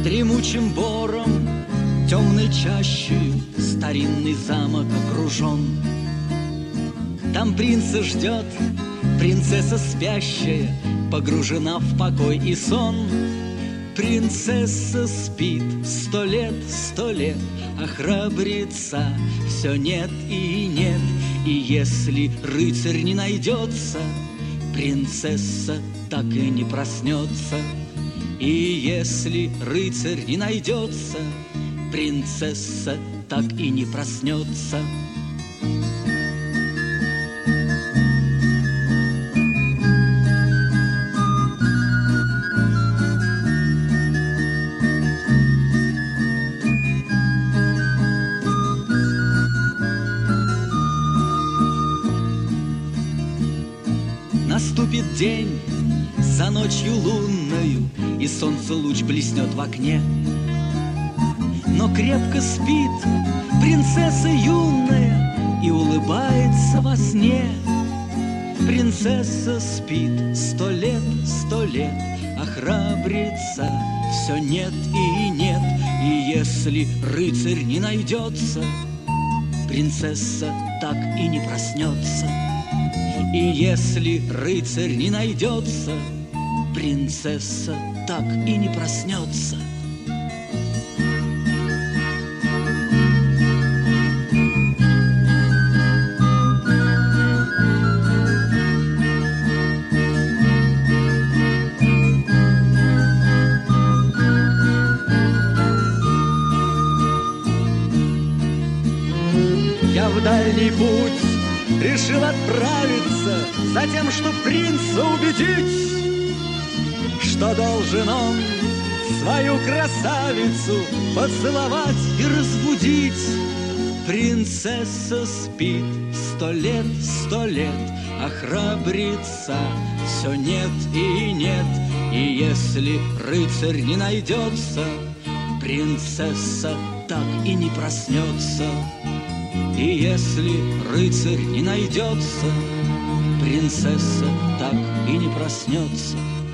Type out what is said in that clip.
Дремучим бором, темной чащей старинный замок окружен. Там принца ждет принцесса спящая, погружена в покой и сон. Принцесса спит 100 лет, 100 лет, а храбреца все нет и нет. И если рыцарь не найдется, принцесса так и не проснется. И если рыцарь не найдется, принцесса так и не проснется. Наступит день за ночью лунною, и солнце луч блеснет в окне. Но крепко спит принцесса юная и улыбается во сне. Принцесса спит 100 лет, 100 лет, а храбреца все нет и нет. И если рыцарь не найдется, принцесса так и не проснется. И если рыцарь не найдется, принцесса так и не проснется. Я в дальний путь решил отправиться, за тем, чтоб принца убедить, что должен он свою красавицу поцеловать и разбудить. Принцесса спит 100 лет, 100 лет, а храбреца все нет и нет. И если рыцарь не найдется, принцесса так и не проснется. И если рыцарь не найдется, принцесса так и не проснется.